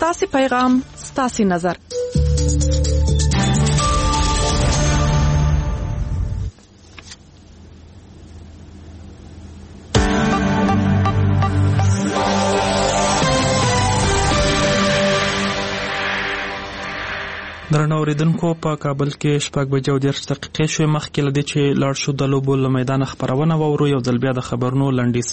ستاسو پیغام، ستاسو نظر. درنو اوریدونکو، په کابل کې 6:10 شوې. مخکې له دې چې لاړ شو د لوبو له میدان خبرونه واورو، یو ځل بیا د خبرونو لنډیز.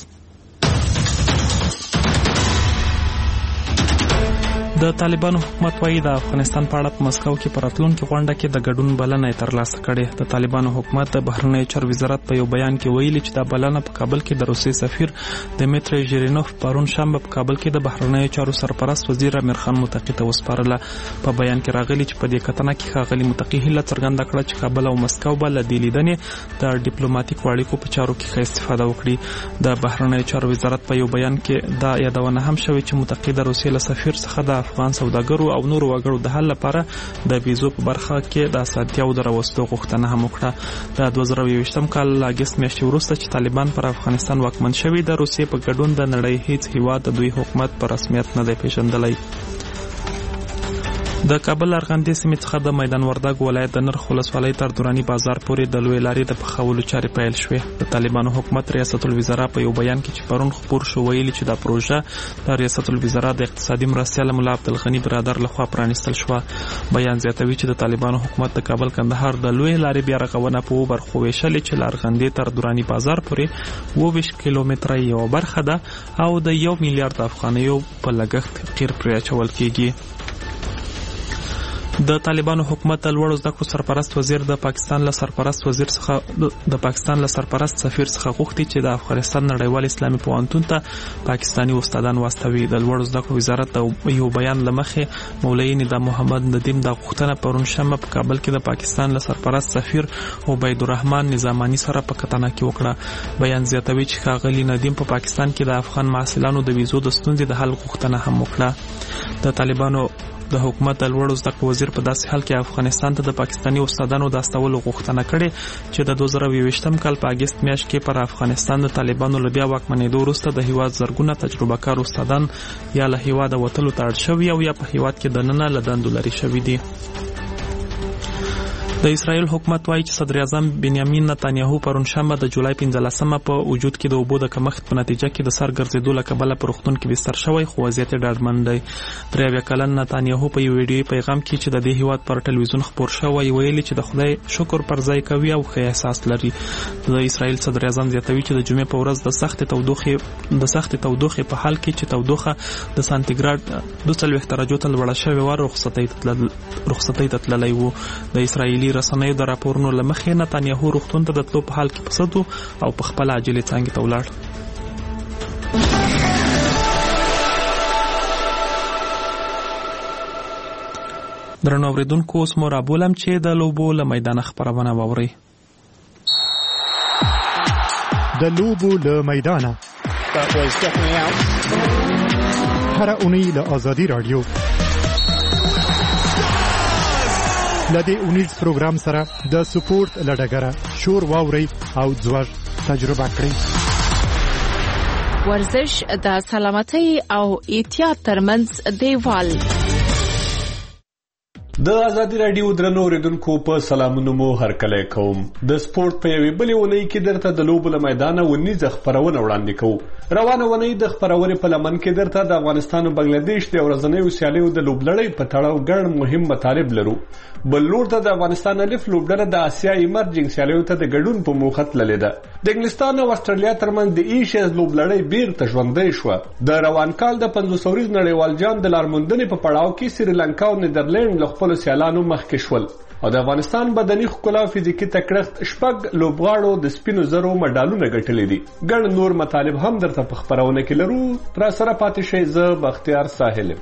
د طالبانو حکومت وايي د افغانستان په اړه په مسکو کې په راتلونکي غونډه کې د ګډون بلنه ترلاسه کړې. د طالبانو حکومت د بهرنیو چارو وزارت په یو بیان کې ویلي چې د بلنه په کابل کې د روسي سفیر دمیتری ژیرینوف پرون شنبه په کابل کې د بهرنیو چارو سرپرست وزیر امیر خان متقی ته وسپارله. په بیان کې راغلي چې په دې کتنه کې ښاغلي متقی هیله څرګنده کړه چې کابل او مسکو به له دې لیدنې د ډیپلوماټیکو اړیکو په چارو کې ښه استفاده وکړي. د بهرنیو چارو وزارت په یو بیان کې دا یادونه هم شوې چې متقی د روسي له سفیر څخه د افغان سوداګرو او نورو وګړو د حل لپاره د ویزو په برخه کې د اسانتیاو د راوستلو غوښتنه هم وکړه. د 2021 کال اگست میاشتې وروسته چې طالبان پر افغانستان واکمن شوي، د روسیې په ګډون د نړۍ هیڅ هیواد د دوی حکومت په رسمیت نه دی پیژندلی. د کابل ارغندې سیمې څخه د میدان وردګ ولایت د نرخ ولسوالۍ تر دراني بازار پورې د لوی لارې د پخولو چارې پیل شوې. د طالبانو حکومت ریاست الوزرا په یو بیان کې چې پرون خبر شو ویلي چې دا پروژه د ریاست الوزرا د اقتصادي مرستیال مولا عبدالغنی برادر لخوا پرانیستل شو. بیان زیاتوي چې د طالبانو حکومت د کابل کندهار د لوی لارې بیا رغونه په برخو ویشلې چې ارغندې تر دراني بازار پورې 22 کیلومتره یو برخه ده او د 1 میلیارډ افغانیو په لګښت قیر پرې اچول کیږي. د طالبانو حکومت د لوړو زده کړو سرپرست وزیر د پاکستان له سرپرست وزیر څخه د پاکستان له سرپرست سفیر څخه غوښتي چې د افغانستان نړیوال اسلامي پوهنتون ته پاکستاني استادان واستوي. د لوړو زده کړو وزارت د یو بیان لمخې مولوی نظام محمد ندیم د غوښتنه پرون شنبه په کابل کې د پاکستان له سرپرست سفیر عبیدالرحمن نظامانی سره په کتنه کې وکړه. بیان زیاتوي چې ښاغلي ندیم په پاکستان کې د افغان محصلانو د ویزو د ستونزې د حل غوښتنه هم وکړه. د طالبانو د حکومت د لوړو زده کړو وزیر په داسې حال کې افغانستان ته د پاکستاني استادانو د استولو غوښتنه کړې چې د 2022 کال په اگست میاشت کې پر افغانستان د طالبانو له بیا واکمنېدو وروسته د هیواد زرګونه تجربه کار استادان یا له هیواده وتلو ته اړ شوي او یا په هیواد کې دننه له دندو لرې شوي دي. د اسرائیل حکومت وايي چې صدر اعظم بنیامین نتانیاهو پرون شنبه د جولای 15 په وجود کې د اوبو د کمښت په نتیجه کې د سر ګرځېدو له کبله په روغتون کې بستر شوی، خو وضعیت ډاډمن دی. 23 کلن نتانیاهو په یو ویډیوي پیغام کې چې د دې هیواد پر ټلویزیون خبر شوی ویلي چې د خدای شکر پر ځای کوي او ښه احساس لري. د اسرائیل صدر اعظم زیاتوي چې د جمعې په ورځ د سخت تودوخې په حال کې چې تودوخه د سانتیګراډ 42 درجو ته لوړه شوې و، رخصتۍ ته تللی و. د اسرائیلي رسنیو د راپورونو له مخې نتانیاهو روغتون ته د تلو په حال کې پسد او په خپل عاجلې څانګې ته ولاړ. درنو اوریدونکو، اوس مو رابولم چې د لوبو له میدان خبرونه واورئ. د لوبو له میدانه هر اونۍ له آزادي رادیو لدې اونیز پروګرام سره د سپورت لډګره شور واوري او ځوړ تجربه کړئ. ورزش د سلامتۍ او احتیاط ترمنځ دیوال. د ازادي رادیو درنو اوریدونکو په سلامونو مو هرکلی کوم. د سپورت په یوې بلې اونۍ کې درته د لوبو له میدانه ونیزه خپرونه وړاندې کوو. روانه اونۍ د خپرونې په لمن کې درته د افغانستان او بنګلادیش د ورځنیو سیالیو د لوبلړۍ په تړاو ګڼ مهم مطالب لرو. بل لور ته د افغانستان الف لوبډله د آسیا ایمرجنګ سیالیو ته د ګډون په موخه تللې ده. د انګلستان او استرالیا ترمنځ د ایشیز لوبلړۍ بیرته ژوندۍ شوه. د روان کال د 500 ورځ نړیوال جام د لارموندنې په پړاو کې سریلانکا او نیدرلند له خپلو سیالانو مخکې شول او د افغانستان بدني ښکلا فزیکي تکړښت 6 لوبغاړو د سپینو زرو مډالونه ګټلي دي. ګڼ نور مطالب هم درته په خپرونه کې لرو. را سره پاتې شئ. زه بختیار ساحل.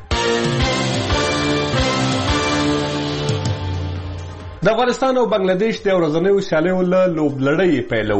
د افغانستان او بنگلادیش د ورځنیو سیالیو له لوبلړۍ پیلو.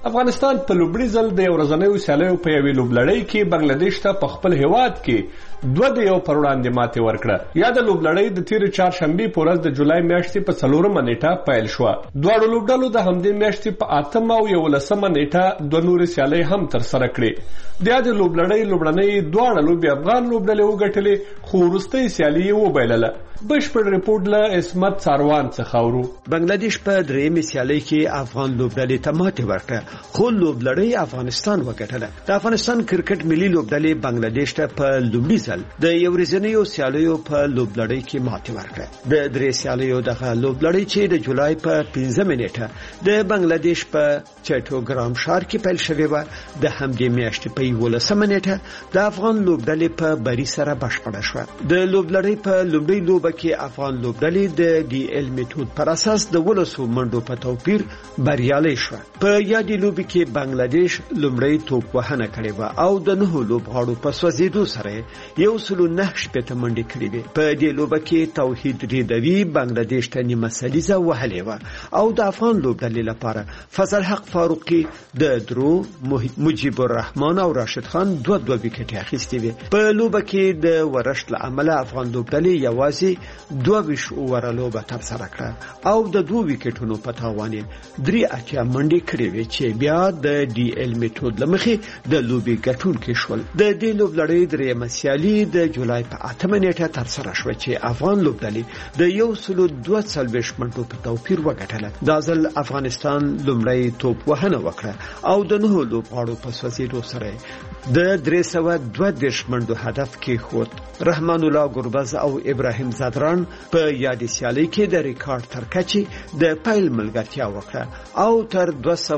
افغانستان په لومړي ځل د یو ورځنیو سیالیو په یوې لوبلړۍ کې بنگلادیش ته په خپل هیواد کې 2-1 پر وړاندې ماتې ورکړه. یا د لوبلړۍ د تېرې چهارشنبې په ورځ د جولای میاشتې په 4 نیټه پیل شوه. دواړو لوبډلو د همدې میاشتې په 8 او 11 نیټه دوه نورې سیالۍ هم ترسره کړې. د یادې لوبلړۍ لومړنۍ دواړه لوبې افغان لوبډلې وګټلې، خو وروستۍ سیالي یې وبایلله. بشپړ ریپورټ له اسمت ساروان څخه اورو. بنگلادیش په درېیمې سیالۍ کې افغان لوبډلې ته ماتې ورکړه، خو لوبلړۍ افغانستان وګټله. د افغانستان کرکټ ملي لوبډلې بنگلادیش ته په لومړي ځل د یو ورځنیو سیالیو په لوبلړۍ کې ماتې ورکړه. د درې سیالیو دغه لوبلړۍ چې د جولای په 15 نیټه د بنگلادیش په چټوګرام ښار کې پیل شوې و، د همدې میاشتې په 11 نیټه د افغان لوبډلې په بری سره بشپړه شوه. د لوبلړۍ په لومړۍ لوبه کې افغان لوبډلې د ډي ال میتود پر اساس د 12 منډو په توپیر بریالۍ شوه. په یادې لوبې کې بنگلادیش لومړی توپ وهنه کړې و او د 9 لوبغاړو په سوځېدو سره 109 منډې کړې وې. په دې لوبه کې توحید ریدوی بنگلادیش ته نیمه سلیزه وهلې و او د افغان لوبډلې لپاره فضل حق فاروقي د درو، مجيب الرحمن او راشد خان 2 وکټې اخیستې وې. په لوبه کې د ورشت له امله افغان لوبډلې یوازې 22 اوور لوبه ترسره کړه او د 2 وکټونو په تاوان 83 منډې کړې وې چې بیا د ډي ال میتود لمخې د لوبې ګټونکي شول. د دې لوبلړۍ درېیمه سیالي د جولای په 8 نیټه ترسره شوه چې افغان لوبډلې د 142 منډو په توپیر وګټله. دا ځل افغانستان لومړی توپ وهنه وکړه او د 9 لوبغاړو په سوځېدو سره د 322 منډو هدف کې خود. رحمان الله ګربز او ابراهیم زادران په یادې سیالۍ کې د ریکارډ تر کچې د پیل ملګرتیا وکړه او تر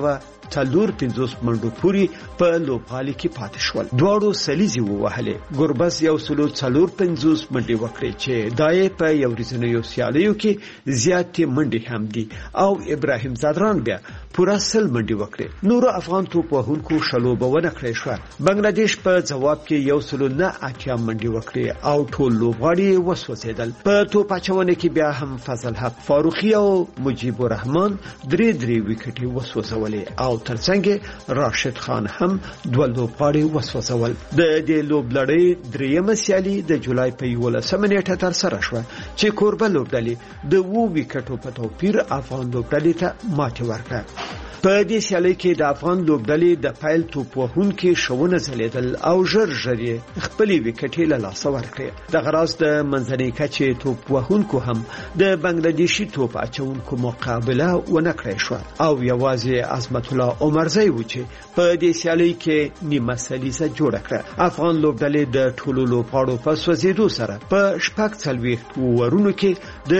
250 منډو پورې په لوبغالي کې پاتې شول. دواړو سلیزي ووهلې. ګربز 150 منډې وکړې چې دای په یو ورځنیو سیالیو کې زیاتې منډې هم دي او ابراهیم زادران بیا پوره 100 منډې وکړې. نور افغان توپ وهونکو شلوبونه کړې شو. بنگلادیش په جواب کې 109 منډې وکړې او ټول لوبغاړي وسوځیدل. په توپ اچونه کې بیا هم فضل حق فاروقي او مجيب الرحمن 3 وکټې وسوځولې او ترڅنګ راشد خان هم 2 لوبغاړي وسوځول. د دې لوبلړۍ درېیمه سیالي د جولای په 11 نیټه ترسره شوه چې کوربه لوبډلې د 2 وکټو په توپیر افغان لوبډلې ته ماتې ورکړه. په دې سیالۍ کې د افغان لوبډلې د پیل توپ وهونکي شونه ځلیدل او ژر خپلې وکټې له لاسه ورکړې. د غراز د منځنۍ کچې توپ وهونکو هم د بنگلادیشي توپ اچونکو مقابله ونه کړې شو او یوازې عظمت الله عمرزی و چې په دې سیالۍ کې نیمه سلیزه جوړه کړه. افغان لوبډلې د ټولو لوبغاړو په سوځېدو سره په 40 اوورونو کې د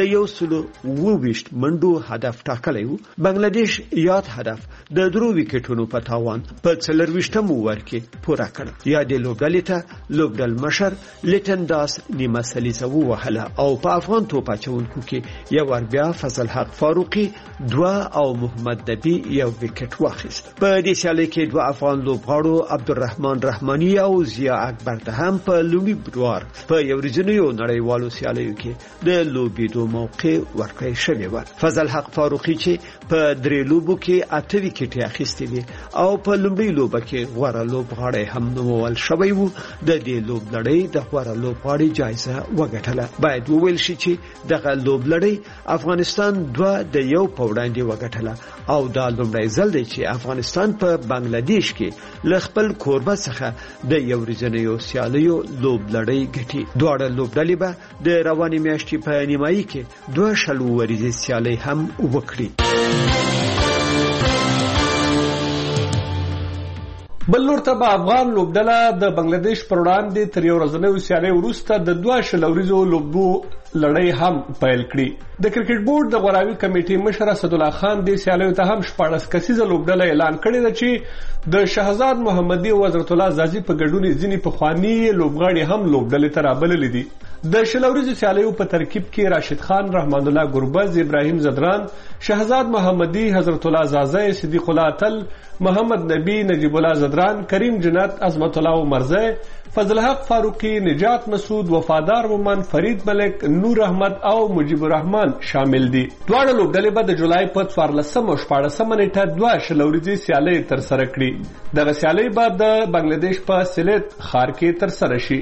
120 منډو هدف ټاکلی و. بنگلادیش یاد هدف د 3 وکټونو په تاوان په 24 اوور کې پوره کړ. یادې لوبډلې ته لوبډل مشر لیټن داس نیمه سلیزه ووهله او په افغان توپ اچونکو کې یو ور بیا فضل حق فاروقي 2 او محمد نبی یو وکټ واخیست. په دې سیالۍ کې 2 افغان لوبغاړو عبدالرحمن رحماني او ضیا اکبر ته هم په لومړي بډوار په یو ورځنیو نړیوالو سیالیو کې د لوبېدو موقع ورکړی شوی و. فضل حق فاروقي چې په 3 لوبو کې 8 وکټې اخیستې دي او په لومړي لوبه کې غوره لوبغاړی هم نومول شوی و. د دې لوبلړۍ د غوره لوبغاړي جایزه وګټله. باید وویل شي چې دغه لوبلړۍ افغانستان 2 د 1 په وړاندې وګټله او دا لومړی ځل دی چې افغانستان په بنگلادیش کې له خپل کوربه څخه د یو ورځنیو سیالیو لوبلړۍ ګټي. دواړه لوبډلې به د روانې میاشتې په نیمایي کې 2 شلوريزې سیالۍ هم وکړي. بل لور ته به افغان لوبډله د بنگلادیش پر وړاندې تر یو ورځنیو سیالۍ وروسته د 2 شلوریزو لوبو لړۍ هم پیل کړي. د کرکټ بورډ د غوراوي کمیټې مشر اسدالله خان د سیالیو ته هم 14 کسیزه لوبډله اعلان کړې ده چې د شهزاد محمدي او حضرت الله زازي په ګډون ځینې پخواني لوبغاړي هم لوبډلې ته رابللي دي. د شلوريزو سیالیو په ترکیب کې راشد خان، رحمان الله ګربز، ابراهیم زدران، شهزاد محمدي، حضرت الله زازی، صدیق الله اتل، محمد نبی، نجیب الله زدران، کریم جنت، عظمت الله عمرزی، فضل حق فاروقی، نجات مسعود، وفادار مومن، فرید ملک، نور احمد او مجیب الرحمن شامل دي. دواړه لوبډلې به د جولای په 14 او 14 نیټه دوه شلوريزي سیالۍ ترسره کړي. دغه سیالۍ به د بنگلاديش په سیلیت ښار کې ترسره شي.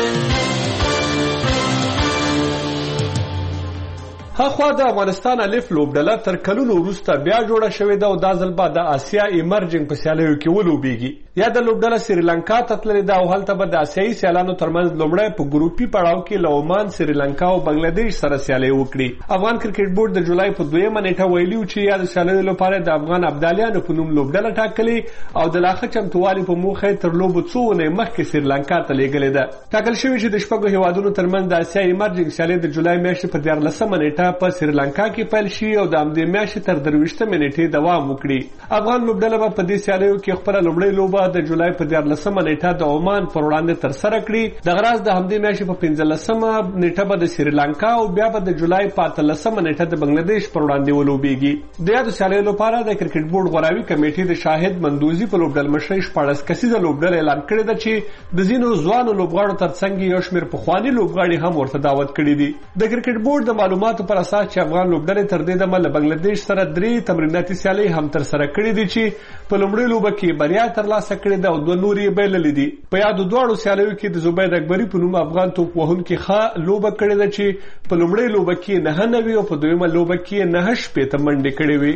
هاخوا د افغانستان الف لوبډله تر کلونو وروسته بیا جوړه شوې ده او دا ځل به د آسیا ایمرجنګ په سیالیو کې ولوبېږي. یا د لوبډله سریلانکا ته تللې ده او هلته به د آسیایي سیالانو ترمنځ لومړی په ګروپي پړاو کې له عمان، سریلانکا او بنگلاديش سره سیالۍ وکړي. افغان کرکټ بورډ د جولای په 2 نیټه ویلي و چې یا د سیالیو لپاره د افغان ابدالیانو په نوم لوبډله ټاکلې او د لا ښه چمتووالي په موخه تر لوبو څو اونۍ مخکې سریلانکا ته لېږلې ده. ټاکل شوي چې د شپږو هیوادونو ترمنځ د آسیا ایمرجنګ سیالۍ د جولای میاشتې په 14 نیټه په سریلانکا کې پیل شي او د همدې میاشتې تر 23 نیټې دوام وکړي. افغان لوبډله به په دې سیالیو کې خپله لومړۍ لوبه د جولای په 14 نیټه د عمان پر وړاندې ترسره کړي. دغه راز د همدې میاشتې په 15 نیټه به د سریلانکا او بیا به د جولای په 13 نیټه د بنگلاديش پر وړاندې ولوبېږي. د یادو سیالیو لپاره د کرکټ بورډ غوراوي کمیټې د شاهد مندوزي په لوبډل مشرۍ 14 کسیزه لوبډله اعلان کړې ده چې د ځینو ځوانو لوبغاړو ترڅنګ یو شمېر پخواني لوبغاړي هم ورته دعوت کړي دي. د کرکټ بورډ د معلوماتو پر اساس چې افغان لوبډلې تر دې دمه له بنگلاديش سره 3 تمریناتي سیالۍ هم ترسره کړې دي چې په لومړۍ لوبه کې بریا ترلاسه کړې ده او دوه نورې یې بایللې دي. په یادو دواړو سیالیو کې د زبید اکبري په نوم افغان توپ وهونکي ښه لوبه کړې ده چې په لومړۍ لوبه کې 9 او په دویمه لوبه کې 9 منډې کړې وي.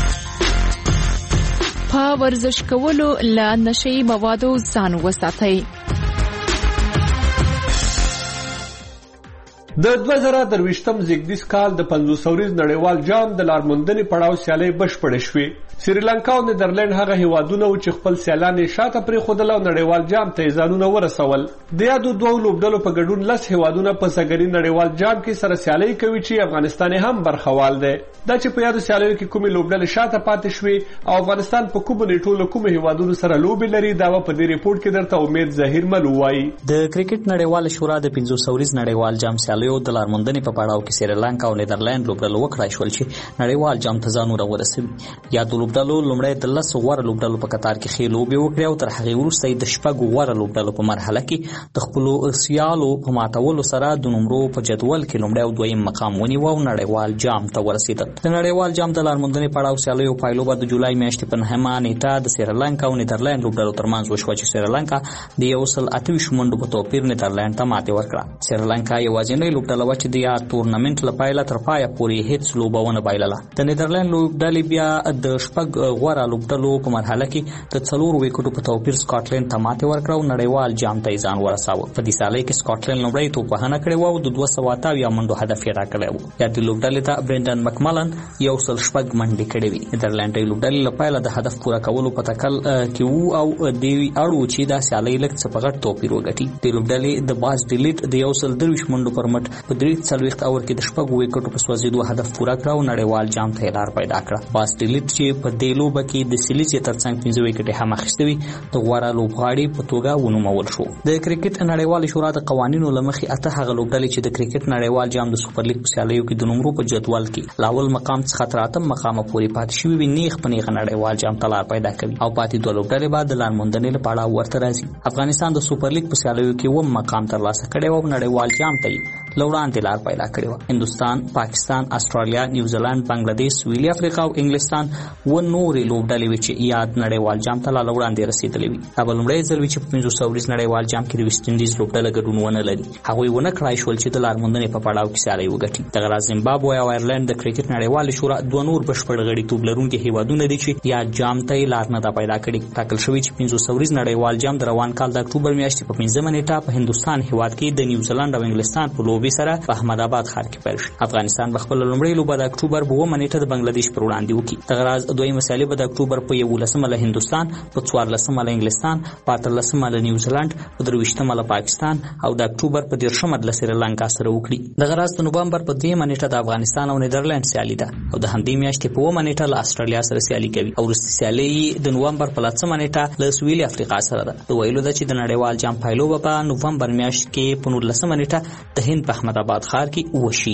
په ورزش کولو له نشئی موادو ځان وساتئ. د 2023م زیږدیز کال د 500 نړیوال جام د لارموندنې پړاو سیالۍ بشپړې شوې. سریلانکا او نیدرلند هغه هیوادونه و چې خپل سیالان یې شاته پرېښودل او نړیوال جام ته یې ځانونه ورسول. د یادو دوو لوبډلو په ګډون 10 هیوادونه په سږني نړیوال جام کې سره سیالۍ کوي چې افغانستان هم برخوال دی. دا چې په یادو سیالیو کې کومې لوبډلې شاته پاتې شوې او افغانستان په کومو نیټو له کومو هیوادونو سره لوبې لري دا په دې ریپورت کې درته امید ظاهر مل وایي. د کرکټ نړیواله شورا د 500 نړیوال جام سیالیو د لارموندنې په پړاو کې سریلانکا او نیدرلند لوبډلو وکړای شول چې نړیوال جام ته ځانونه ورسوي. یادو لوبډلو لومړی د 10 غوره لوبډلو په قطار کې ښې لوبې وکړې او تر هغې وروسته یې د 6 غوره لوبډلو په مرحله کې د خپلو سیالو په ماتولو سره د نمرو په جدول کې لومړی او دویم مقام ونیو او نړیوال جام ته ورسېدل. د نړیوال جام د لارموندنې پړاو سیالیو پایلو به د جولای میاشتې په 9 نیټه د سریلانکا او نیدرلند لوبډلو ترمنځ وشوه چې سریلانکا د 128 منډو په توپیر نیدرلند ته ماتې ورکړه. سریلانکا یوازینۍ لوبډله وه چې د یاد تورنمنټ له پیله تر پایه پورې هیڅ لوبه ونه بایلله. د نیدرلند لوبډلې بیا د 6 غوره لوبډلو په مرحله کې د 4 وکټو په توپیر سکاټلند ته ماتې ورکړه او نړیوال جام ته ځان ورساوه. په دې سیالۍ کې سکاټلند لومړی توپوهنه کړې وه او د 228 منډو هدف یې ټاکلی و. یادې لوبډلې ته برینډن مکملن 106 منډې کړې وې. نیدرلندۍ لوبډلې له پیله د هدف پوره کولو په تکل کې وو او دې اړ و چې دا سیالۍ لږ څه په غټ توپیر وګټي. د لوبډلې د باز ډیلیټ د 123 منډو پر مټ په 43 اور کې د 6 وکټو په سوځېدو هدف پوره کړ او نړیوال جام ته لار پیدا کړه. باز ډیلیټ چې په دې لوبه کې د سیلیزیا ترڅنګ 15 وکټې هم اخیستې وې د غوره لوبغاړي په توګه ونومول شو. د کرکټ نړیوال شورا د قوانینو له مخې 8 هغه لوبډلې چې د کرکټ نړیوال جام د سوپر لیګ په سیالیو کې د نمرو په جدول کې لاول مقام څخه تر 8 مقام پورې پاتې شوي وي نیغ په نیغه نړیوال جام ته لار پیدا کوي او پاتې دوه لوبډلې به د لارموندنې لپاره ورته راځي. افغانستان د سوپر لیګ په سیالیو کې 9 مقام ترلاسه کړی او نړیوال جام ته لوړاندې لار پیدا کړې وه. هندوستان، پاکستان، استرالیا، نیوزیلند، بنگلاديش، سویلي افریقا او انګلستان و نورې لوبډلې وې چې یاد نړیوال جام ته لا وړاندې رسېدلې وي. دا به لومړی ځل وي چې په 500 نړیوال جام کې د ویسټ انډیز لوبډله ګډون ونه لري. هغوی ونه کړای شول چې د لارموندنې په پړاو کې سیالۍ وګټي. دغه راز زیمبابوې او آیرلند د کرکټ نړیوالې شورا دوه نور بشپړ غړیتوب لرونکي هیوادونه دي چې یا جام ته یې لار نه ده پیدا کړې. ټاکل شوي چې 500 نړیوال جام د روان کال د اکتوبر میاشتې په 5 نیټه په هندوستان هیواد کې د نیوزیلند او انګلستان په لوبې سره په احمدآباد ښار کې پیل شي. افغانستان به خپله لومړۍ لوبه د اکتوبر په 9 نیټه د بنگلاديش پر وړاندې وکړي. دغه راز دویمه سیالي به د اکتوبر په 11 له هندوستان، په 14 له انګلستان، په 18 له نیوزیلند، په 23 له پاکستان او د اکتوبر په 13 له سریلانکا سره وکړي. دغه راز د نومبر په 2 نیټه د افغانستان او نیدرلند سیالي ده او د همدې میاشتې په 9 نیټه له استرالیا سره سیالي کوي او وروستۍ سیالي د نومبر په 9 نیټه له سویلي افریقا سره ده. د ویلو ده چې د نړیوال جام پایلو په نومبر میاشت کې په 19 نیټه د هند په احمد آباد ښار کې وشي.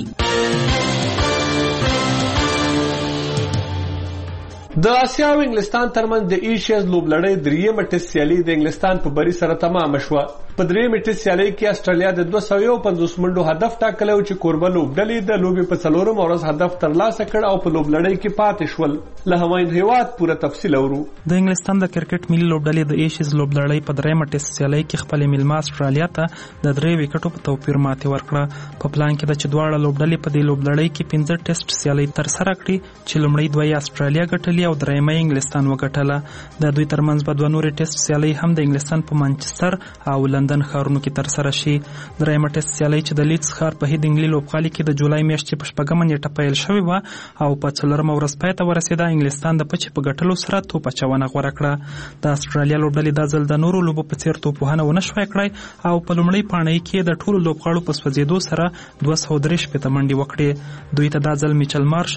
د اسیا او انګلستان ترمنځ د ایشیز لوبلړۍ دریمه ټیسټ سیالي د انګلستان په بری سره تمام شوه. په دریمه ټیسټ سیالي کې استرالیا د 250 منډو هدف ټاکلی و چې کوربه لوبډلې د لوبې په 4 ورځ هدف ترلاسه کړ او په لوبلړۍ کې پاتې شول. له هوایي هیواد پوره تفصیل اورو. د انګلستان د کرکټ ملي لوبډلې د ایشیز لوبلړۍ په دریمه ټیسټ سیالي کې خپل میلمه استرالیا ته د 3 وکټو په توپیر ماتې ورکړه. په پلان کې د چې دواړه لوبډلې په دې لوبلړۍ کې 15 ټیسټ سیالي ترسره کړې چې لومړی دوه استرالیا ګټلې او درېیمه انګلستان وګټله. د دوی ترمنځ به دوه نورې ټیسټ سیالۍ هم د انګلستان په مانچستر او لندن ښارونو کې ترسره شي. درېیمه ټیسټ سیالۍ چې د لیډز ښار په هید انګلي لوبغالي کې د جولای میاشتې په 4 نیټه پیل شوې وه او په 4 ورځ پای ته ورسېده. انګلستان د پچې په ګټلو سره توپ اچونه غوره کړه. د استرالیا لوبډلې دا ځل د نورو لوبو په څیر توپوهنه ونه شوی کړی او په لومړۍ پاڼۍ کې د ټولو لوبغاړو په سوځېدو سره 263 منډې وکړې. دوی ته دا ځل میچل مارش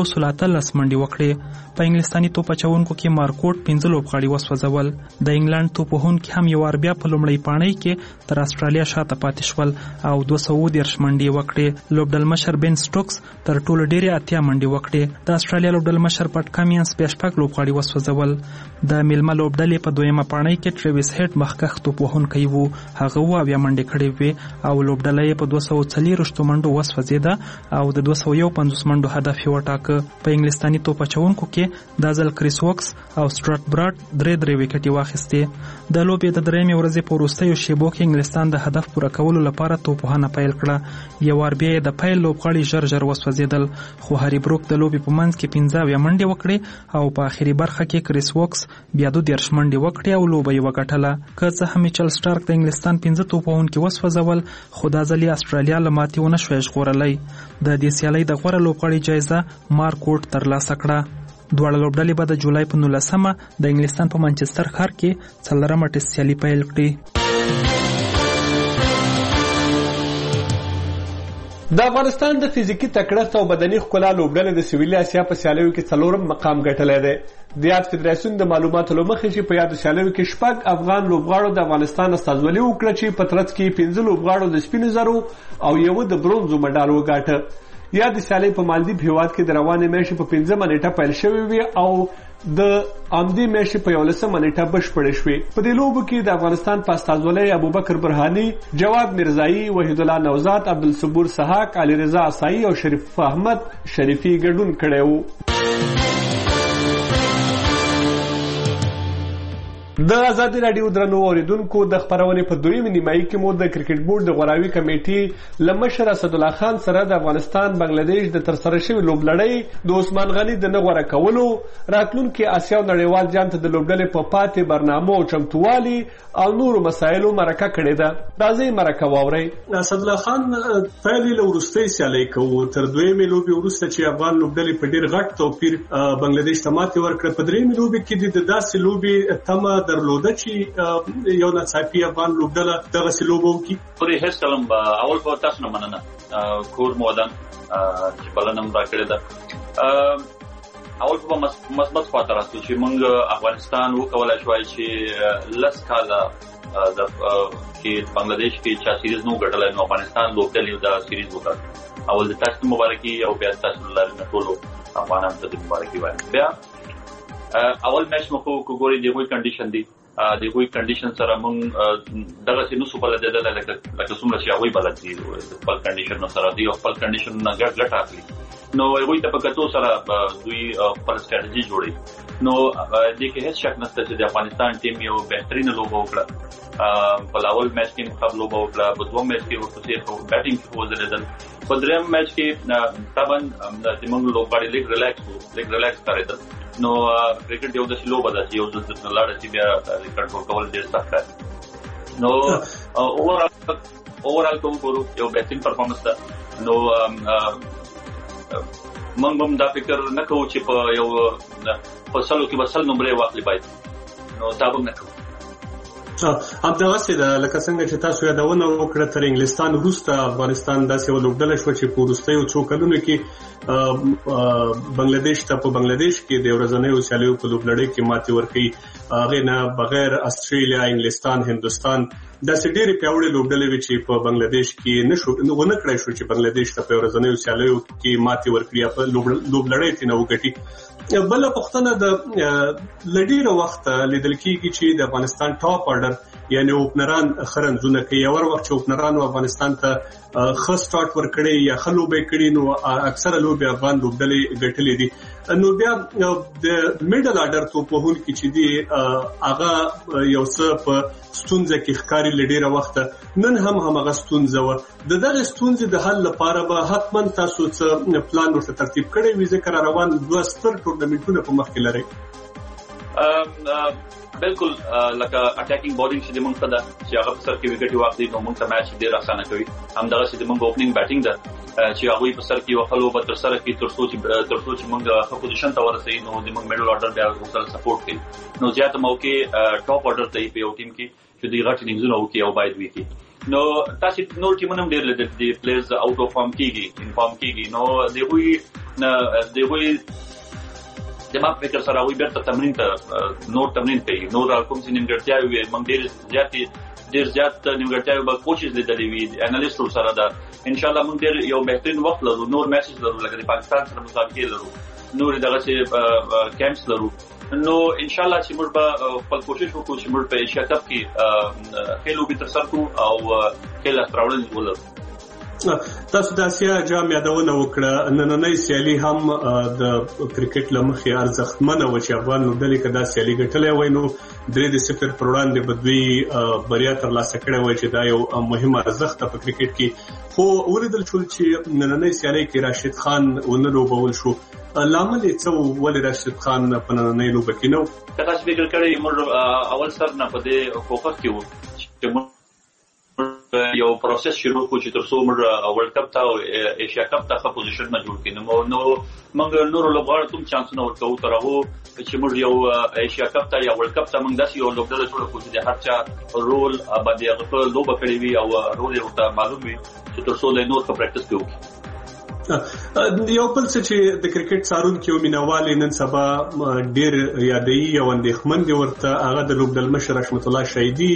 113 منډې وکړې. په انګلستاني توپ اچونکو کې مارکوټ 15 لوبغاړي وسوځول. د انګلند توپوهونکي هم یو وار بیا په لومړۍ پاڼۍ کې تر استرالیا شاته پاتې شول او 213 منډې وکړې. لوبډل مشر بن سټوکس تر ټولو ډېرې 80 منډې وکړې. د استرالیا لوبډل مشر پټ کامینز 5 لوبغاړي وسوځول. د میلمه لوبډلې په دویمه پاڼۍ کې ټریویس هیډ مخکښ توپوهونکی وو. هغه 2 منډې کړې وې او لوبډله یې په 240 منډو وسوځېده او د 251 منډو هدف یې وټاکه. په انګلستاني توپ اچونکو کې دا ځل کریس وکس او سټرات براډ 3 وکټې واخیستې. د لوبې د درېیمې ورځې په وروستیو شیبو کې انګلستان د هدف پوره کولو لپاره توپوهنه پیل کړه. یو وار بیا د پیل لوبغاړي ژر وسوځېدل خو هاري بروک د لوبې په منځ کې 15 منډې وکړې او په آخري برخه کې کریس وکس بیا 2 منډې وکړې او لوبه یې وګټله. که څه هم میچل سټارک د انګلستان 15 توپوهونکي وسوځول خو دا ځل استرالیا له ماتې ونه شوی ژغورلی. د دې سیالۍ د غوره لوبغاړي جایزه مارکوټ ترلاسه کړه. دواړه لوبډلې به د جولای په 19 د انګلستان په مانچستر ښار کې 4مه ټیسټ سیالي پیل کړي. د افغانستان د فزیکي تکړښت او بدني ښکلا لوبډلې د سویلي اسیا په سیالیو کې 4م مقام ګټلی دی. د یاد فدراسیون د معلوماتو له مخې چې په یاد سیالیو کې 6 افغان لوبغاړو د افغانستان استازولي وکړه چې په ترڅ کې 15 لوبغاړو د سپینو زرو او یو د برونزو مډال وګاټه. یا د سیالۍ په مالدیپ هیواد کې د روانې میاشتې په 15 نیټه پیل شوې وي او د آمدې میاشتې په 11 نیټه بشپړې شوې. په دې لوبو کې د افغانستان په استازولۍ ابوبکر برهاني، جواد مرزایی، وحید الله نوزاد، عبدالصبور سحاق، علي رضا عصایی او شریف احمد شریفي ګډون کړی وو. د ازادي راډیو درنو اوریدونکو د خبرونې په دویمه نیمایي کې مو د کرکټ بورډ د غوراوي کمیټې له مشر اسد الله خان سره د افغانستان بنگلاديش د ترسره شوی لوبلړۍ د عثمان غني د نه غوره کولو، راتلونکي اسیا او نړیوال جام ته د لوبډلې په پاتې برنامو او چمتووالي او نورو مسایلو مرکه کړې ده. راځئ مرکه واورئ. اسد الله خان پیل له وروستۍ سیالۍ کوو تر دویمې لوبې وروسته چې افغان لوبډلې په ډېر غټ توپیر بنگلاديش ته ماتې ورکړه. په درېیمې لوبې کې د داسې لوبې تمه درلوده چې یو ناڅاپي افغان لوبډله دغسې لوبه وکړي. پورې هیڅ کلم اول په تاسو نه مننه کور مودن چې بلنه مو راکړې ده. اول په مثبت خواته راځو چې موږ افغانستان وکولای شوای چې لس کاله د کې بنگلاديش کې چا سیریز نو ګټلای نو افغانستان لوبډلې دا سیریز وکړ. اول د تاسو مبارکي او بیا تاسو لاره ټولو افغانانو ته مبارکي وایم. بیا اول میچ مو کو ګوري دی وی کنډیشن دی د وی کنډیشن سره موږ دغه څه نو سپل د لکه څومره چې هغه بلد دي خپل کنډیشن سره دی او خپل کنډیشن نه ګټ اخلي. نو هغه ته په کتو سره دوی خپل ستراتیژي جوړي. نو د کې هیڅ شک نشته چې د افغانستان ټیم یو بهترین لوبه وکړه. په اول میچ کې مقابله وکړه، په دوم میچ کې ورته بیټینګ کې وزلیدل. په دریم میچ کې طبعا د موږ لوبغاړي لیګ ریلیکس کړل. نو کرکټ یو د لوبه ده چې یو د لاړه چې بیا کنټرول کول ډېر سخت دی. نو اوورال کوم ګورو یو بهترین پرفارمنس ده. نو موږ هم دا فکر نه کوو چې په یو په سلو کې بسل نمبر واخلي باید نو دا به نه کوو. همدغه څه ده لکه څنګه چې تاسو یادونه وکړه تر انګلستان وروسته افغانستان داسې ولوبډله شو چې په وروستیو څو کلونو کې بنگلاديش ته په بنگلاديش کې د ورځنیو سیالیو په لوبډلې کې ماتې ورکړي هغه نه بغیر استرالیا انګلستان هندستان داسې ډېرې پیاوړې لوبډلې چې په بنگلاديش کې ونه کړای شو چې بنگلاديش ته په ورځنیو سیالیو کې ماتې ورکړي په لوبډلې ته نه وګټي. بل پښتنه د لډیره وخت لیدل کیږي چې د افغانستان ټاپ آرډر یعنی اوپنران خرنځونه کوي اور وخت چې اوپنران افغانستان ته خاص سٹارټ ورکړي یا خلوبې کړي نو اکثره لوبي افغان لوبډلې ګټلې دي نو بیا د میډل آرډر ته په هول کې چې دی هغه یو څه په ستونزه کې ښکاری لډیره وخت نن هم هغه ستونزه و د دغه ستونزې د حل لپاره به حتما تاسو څه پلان ورته ترتیب کړی وي ځکه روان دوه ستر ټورنمنټونه په مخ کې لري. بالکل لکه اٹیکینګ بولینګ چې موږ ته دا چې هغه په سر کې وکټ واخلي نو موږ ته میچ ډیر اسانه کوي. همدغه چې موږ اوپننګ بیټینګ ده چې هغه په سر کې وخلو به تر سره کې تر څو چې موږ په پوزیشن ته ورسېږي نو د موږ میډل آرډر بیا ورسره سپورټ کوي نو زیات موقع ټاپ آرډر ته په یو ټیم کې چې دی غټ اننګزونه وکړي او باید وکړي. نو تاسو نور ټیمونه ډیر لیدل دي پلیئرز آوټ اف فارم کیږي انفارم کیږي نو دوی د ما فکر سره وي بیرته تمرین ته نور تمرین کوي نور کوم چې نیمګړتیاوي وي موږ ډیر زیات نیمګړتیاوي به کوشش لیدلې وي انالیست سره دا ان شاء الله موږ ډیر یو بهترین وخت لرو نور میچز لرو لکه د پاکستان سره مسابقې لرو نور دغه چې کیمپس لرو نو ان شاء الله چې موږ به خپل کوشش وکړو چې موږ په ایشیا کپ کې خېلو به تر سره کوو او خېل استراولن ولرو. تاسو د اسیا جام یادونه وکړه نننۍ سیالي هم د کرکټ لمخې ارزښتمنه و چې افغان لوبډلې کدا سیالي ګټلې وای نو 3-0 پر وړاندې بدوی بریا ترلاسه کړې وای چې دا یو مهم ارزښت په کرکټ کې خو ولیدل شو چې نننۍ سیالي کې راشد خان ونلوبول شو لامل یې څه ولې راشد خان په نننۍ لوبه کې نو کدا چې فکر کړی موږ اول سر نه پدې فوکس کیو چې یو پروسس شروع کو چې تر څو موږ ورلد کپ ته او ایشیا کپ ته ښه پوزیشن نه جوړ کړو نو موږ نور لوبغاړو ته چانسونه ورکوو تر هغه چې موږ یو ایشیا کپ ته یا ورلد کپ ته موږ داسې یو لوبډله جوړ کړو چې هر چا رول باندې هغه لوبه کړې وي او رول یې ورته معلوم وي چې تر څو له نور څخه پریکټس کوو. یو بل څه چې د کرکټ څارونکو مینوال نن سبا ډیر یادېږي او اندېښمن دي ورته هغه د لوبډل مشر رحمت الله شهیدي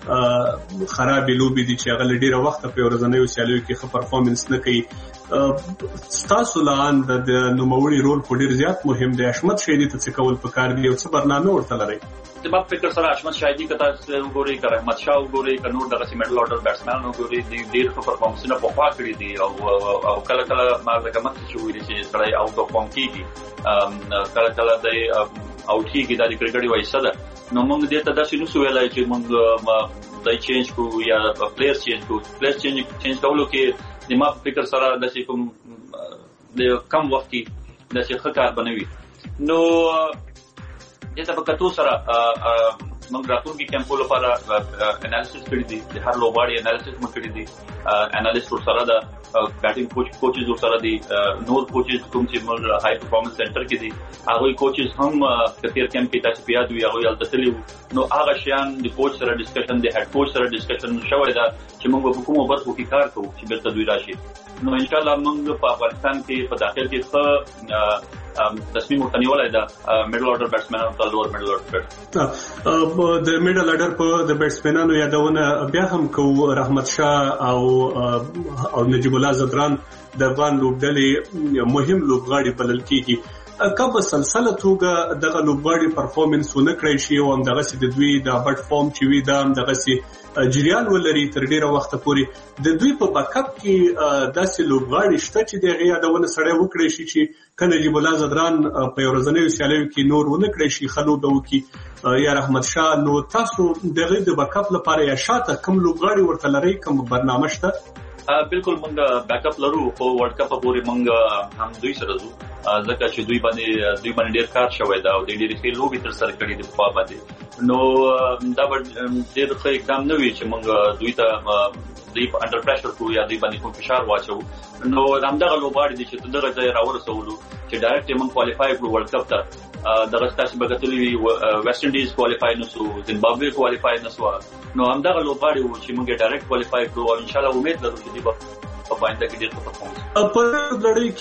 خرابې لوبې دي چې هغه ډیره وخت په ورځنیو سیالیو کې ښه پرفارمنس نه کوي. ستاسو لاندې د نوموړي رول په ډیر زیات مهم دی. حشمت شهیدي ته څه کول پکار دي او څه برنامه ورته لري؟ زما فکر سره حشمت شهیدي کته وګوري که رحمت شاه وګوري که نور دغه میډل آرډر بیټسمن وګوري ډیر ښه پرفارمنسونه په خوا کړی دي او کله کله ما د کمت چې ویل چې سړی آوټ اف فارم کیږي کله کله د آوټ کیږي د کرکټ یو حصہ ده نو موږ دې ته داسې نو ویلای چې موږ د چینج کو یا پلیئر چینج کولو کې د ما فکر سره د کوم د کم وخت کې د څه کار بنوي نو دې ته په کتو سره موږ راتلونکي کیمپو لپاره انالیسس کړی دي د هر لوبغاړي انالیسس موږ کړی دي انالیست سره دا بیټینګ کوچز سره دي نور کوچز کوم چې موږ هاي پرفارمنس سنټر کې دي هغه کوچز هم کثیر کیمپ کې تاسو پیاد وي هغه التسلی نو هغه شیان د کوچ سره ډسکشن د هډ کوچ سره ډسکشن شوی دا چې موږ په کومه برخه کې کار کوو چې بیرته دوی راشي نو ان شاء الله موږ په افغانستان کې په داخل کې ښه تصمیم ورتنیولای دا میډل آرډر بیټسمنانو ته لوړ میډل آرډر د میډل آرډر په د بیټسمنانو یادونه بیا هم کوو. رحمت شاه او نجیب الله زدران د افغان لوبډلې مهم لوبغاړي بلل کیږي. کله سلسله توګه دغه لوبغاړي پرفارمنس ونه کړی شي او دغه سي د دوی د بټ فارم چې وي دا دغه سي جریان ولري تر ډیره وخت پورې د دوی په بیک اپ کې داسې لوبغاړي شته چې دغه یادونه سره وکړي شي چې کنه نجیب الله زدران په ورځنیو سیالیو کې نور ونه کړی شي خلو به وکي یا رحمت شاه نو تاسو دغه د بیک اپ لپاره یا شاته کوم لوبغاړي ورته لري کوم برنامه شته؟ بالکل موږ بیک اپ لرو خو ورلد کپ پورې موږ هم دوی سره زو ځکه چې دوی باندې ډیر کار شوی دا او ډیر ښه لوبي تر سره کړی د په باندې نو دا ډیر ښه اقدام نه وی چې موږ دوی ته دوی په انډر پریشر کو یا دوی باندې کوم فشار واچو نو همدغه لوبغاړي دي چې دغه ځای راورسولو چې ډایرکټ موږ کوالیفای کړو ورلد کپ ته دغه تاسو بغتلی ویسټ انډیز کوالیفای نشو زیمبابوې کوالیفای نشو نو همدغه لوبغاړي وو چې موږ ډایرکټ کوالیفای کړو او ان شاء الله امید لرو چې دوی په باندې کې ډېر پرفورمنس په لړۍ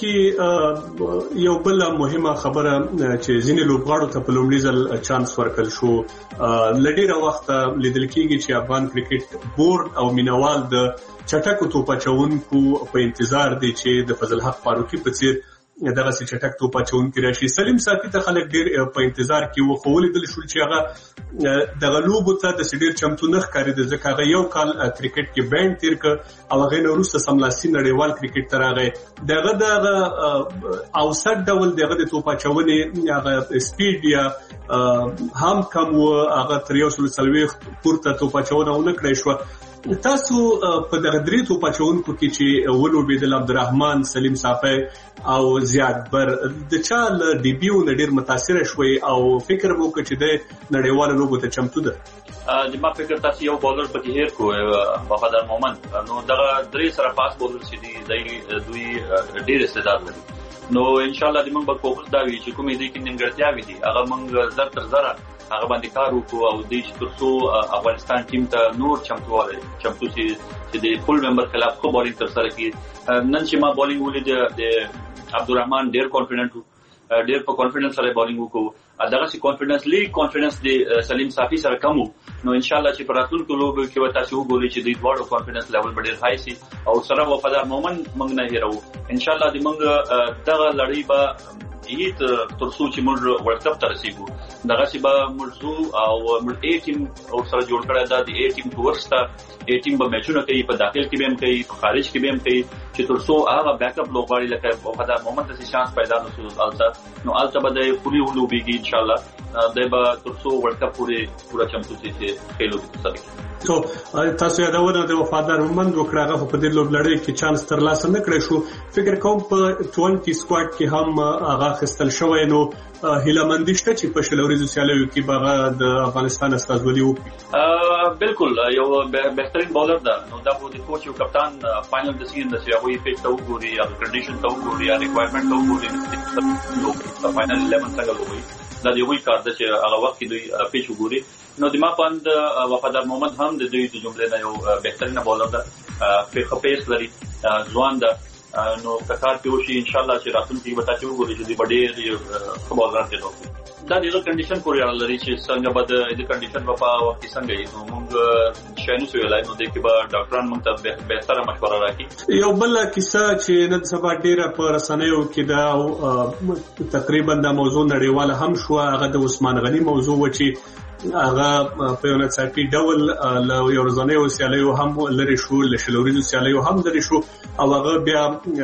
کې یو بل مهمه خبره چې ځینې لوبغاړو ته په لومړي ځل چانس ورکړل شو لډیره وخت لیدل کېږي چې افغان کرکټ بورډ او مینوال د چټکو توپچونکو په انتظار دي چې د فضل حق فاروقي په څیر دغه چټک توپچونکو راشي. سلیم صافي ته خلک ډېر په انتظار کې وو خو ولیدل شو چې هغه دغه لوبو ته د سډیر چمتو نه ښکارېده ځکه هغه یو کال کرکټ کې بینډ تیر کړ او هغه وروسته سملاسي نړیوال کرکټ ته راغی. دغه اوسط ډول دغه د توپچونې هغه سپیډ یا هم کم و هغه تر 140 پورته توپچونه ونکړی شو. تاسو په دغه درې توپچونکو کې چې ولوبېدل عبدالرحمن سلیم صافي او زیاد بر د چا له ډیبیو نه ډېر متاثر شوي او فکر مو وکړ چې د نړیوالو لوبو ته چمتو ده؟ د ما فکر تاسو یو بولر پکې هیر کو وفادار مومن نو دغه درې سره پاس بولر چې دی دوی ډېر استعداد لري نو ان شاء الله د موږ په فوکس دا وی چې کومې دي کې نیمګړتیاوې دي هغه موږ زر تر زره هغه باندې کار وکړو او د ترڅو افغانستان ټیم ته نور چمتو چې د فول ممبر خلاف خو بولینګ تر سره کی نن چې ما بولینګ ولید د عبدالرحمن ډېر کانفیډنٹ ډېر په کانفیډنس سره بولینګ وکړو دغه سي کانفیډنس لیګ کانفیډنس د سلیم صافي سره کم نو ان شاء الله چې پر راتلونکو لوبو کې وتا چې وګوري چې د دوړو کانفیډنس لیول ډېر هاي سي او سره وفادار مومن موږ نه هیرو ان شاء الله د موږ دغه لړۍ به هیڅ ترڅو چې موږ ورلد کپ ته رسیدو دغه سی به موږ او موږ ا ټیم او سره جوړ کړی دا د ا ټیم ورسته ا ټیم به میچونه کوي په داخل کې به هم کوي په خارج کې به هم کوي چې ترڅو هغه بیک اپ لوبغاړي لکه وفادار مومن ته شانس پیدا نشو نو البته به د پوری ولوبېږي ان شاء الله د به ترڅو ورلد کپ پورا چمتو چې خېلو سره تو تاسو یادونه د وفادار مومن وکړه په دې لوبلړۍ کې چانس ترلاسه نه کړی شو فکر کوم په 20 سکواډ کې هم هغه خستل شوی نو هیله مندشته چې په شلوريزو سیالیو کې به د افغانستان استازولي وکړي بالکل یو بهترین بولر ده نو دا د کوچ او کپتان فائنل د سیزن د سیاوي پیټ ته وګوري یا کنډیشن ته وګوري یا ریکوایرمنټ ته وګوري نو په فائنل 11 څنګه وګوري دا دی وی کار ده چې هغه وخت کې دوی پیچ وګوري نو د ما پاند وفادار محمد هم د دوی د جملې نه یو بهترین بولر ده په خپېس لري ځوان ده نو کار پیوشي ان شاء الله چې راتلونکي وتا چې وګوري چې د ډېر خبردار دي دا د کنډیشن پورې اړه لري چې څنګه به د کنډیشن په وخت کې څنګه یې نو موږ شاینو سویلای نو د کې به ډاکټران موږ ته بهتره مشوره راکړي. یو بل کیسه چې نن سبا ډیره په رسنیو کې دا تقریبا د موضوع نړیواله هم شو هغه د عثمان غنی موضوع و چې هغه په یو ناڅاپي ډول له یو ورځنیو سیالیو هم لري شو له شلوريزو سیالیو هم لري شو او هغه بیا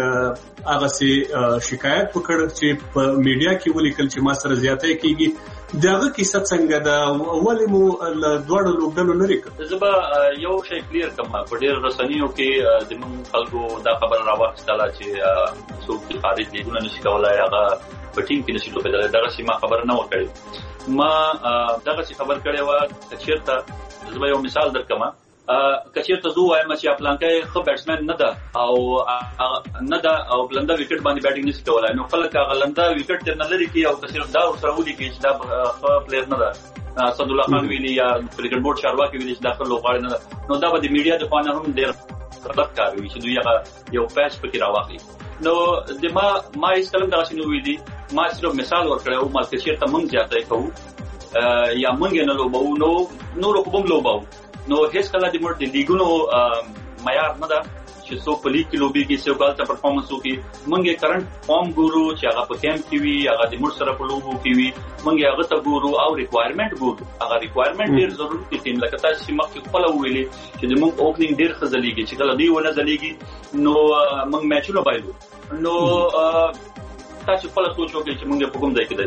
هغه سي شکایت وکړ چې په میډیا کې ولیکل چې ما سره زیاتې کیږي دغه کیسه څنګه دا اولې مو له دوړو لوګدلو نه ریکه زبا یو شی کلیر کما په ډېر رسنیو کې د موږ خلکو دا خبر راوښتله چې څوک خارج دیونه نشي کولای هغه په ټیم کې نشي لوبېدل دغه شی ما خبر نه وکړي ما دغه څه خبر کړی و چې زما یو مثال درکما کچېرته زه وایم چې افلانکې خو بیټسمن نه ده او بلنده وکټ باندې بیټینګ نشي کولای نو خلک هغه لنده وکټ تر نه لري کی او کثیر دا سره ولي کی چې دا خو پلیئر نه ده صد الله خان ویلی یا کرکټ بورډ چارواکي ویلی چې داخل لوغاړي نه ده نو دا به د میډیا د خانه هم ډېر غلط کار وي چې دوی هغه یو پیچ پکې راوخلي نو د ما هیڅ کلم دا شنو ویلي ما صرف مثال ورکړم او ما کچېرته مونږ زیاتې کوو یا مونږ نه لوبو نو کوم لوبو نو هیڅ کله د مرټ لیګونو معیار نه ده چې څو په لیګ کې لوبي کې څو کال پرفارمنس وکړي مونږه کرنٹ فارم ګورو چې هغه په کیمپ کې وي هغه د مرټ سره په لوبو کې وي مونږه هغه ته ګورو او ریکوایرمنٹ ګورو هغه ریکوایرمنٹ ډیر ضروري دي تیم لکه تاسو چې مخکې خپل ویلي چې د مونږ اوپننګ ډیر خزلېږي چې کله دی ونه ځلېږي نو مونږ میچونه بایلو نو تاسو خپل سوچ وکړئ چې مونږ په کوم ځای کې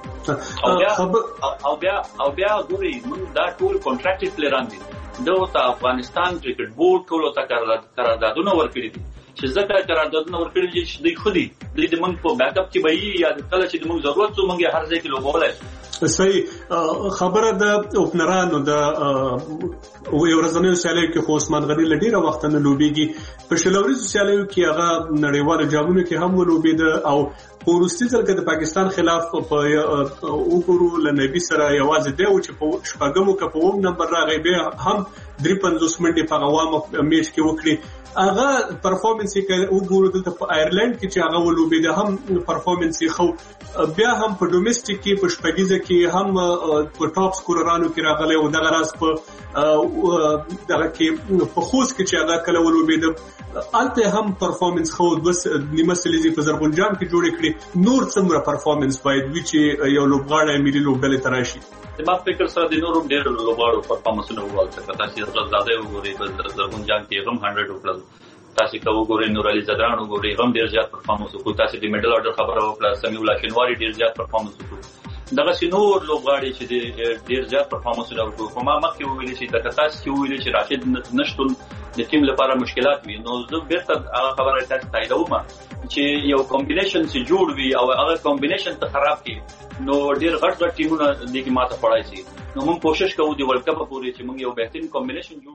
دی او بیا ګوري مونږ دا ټول کانټراکټډ پلیران دي د افغانستان کرکټ بورډ ټول ته قراردادونه ورکړي دي چې ځکه قراردادونه ورکړي دي چې دوی خودي د موږ په بیک اپ کې به یا کله چې موږ ضرورت وو موږ هر ځای کې لوبولای صحیح خبره د اوپنرانو د یو ورځنیو سیالیو کې خو عثمان غني لډیره وخت نه لوبيږي په شلوريزو سیالیو کې هغه نړیوالو جامونو کې هم ولوبید او پوروستي ځل کې د پاکستان خلاف په وګورو لنبي سره یوازې دی چې په شپږمو کې په ووم نمبر راغی به هم 53 منټې په غوامه میچ کې وکړي هغه پرفورمنس کې وګورو دلته په آیرلند کې چې هغه ولوبید هم پرفورمنس خو بیا هم په ډومېسټک کې په شپږیزه کې هم په ټاپ سکوررانو کې راغلی او دغه راز په دغه کې په خوست کې چې هغه کله ولوبید الته هم پرفورمنس خو د نیمه سلیزي په زرغونجان کې جوړ کړي نور څومره پرفورمنس باید وي چې یو لوبغاړی ملي لوبډلې تراشي ما فکر سره د نورو ډېر لوبغاړو پرفورمنسونه ووالته تاسو غزاده وګورئ په زرغونجان کې هم 100 وکړل تاسو کو وګورئ نور علي زدران وګورئ هم ډېر زیات پرفورمنس وکړ تاسو د میډل اورډر خبره وکړه سمیع الله شنواری ډېر زیات پرفورمنس وکړ دغه سينور لوبغاړي چې ډېر زیات پرفورمنسونه وکړو کومه مخکې ویل چې د کتاس کې ویل چې راشد نشټون د ټیم لپاره مشکلات وي نو زه بیرته هغه خبره تاسو تاییدوم چې یو کمبینیشن چې جوړ وي او هغه کمبینیشن ته خراب کی نو ډېر غټ ټیمونه دغه ماته پړای شي نو موږ کوشش کوو د ورلد کپ پورې چې موږ یو بهترین کمبینیشن